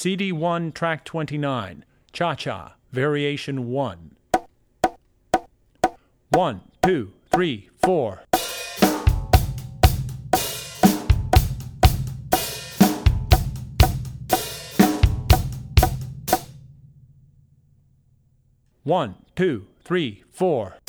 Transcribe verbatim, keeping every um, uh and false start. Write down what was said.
C D one, track twenty-nine, Cha-Cha, Variation one. One, two, three, four. One, two, three, four.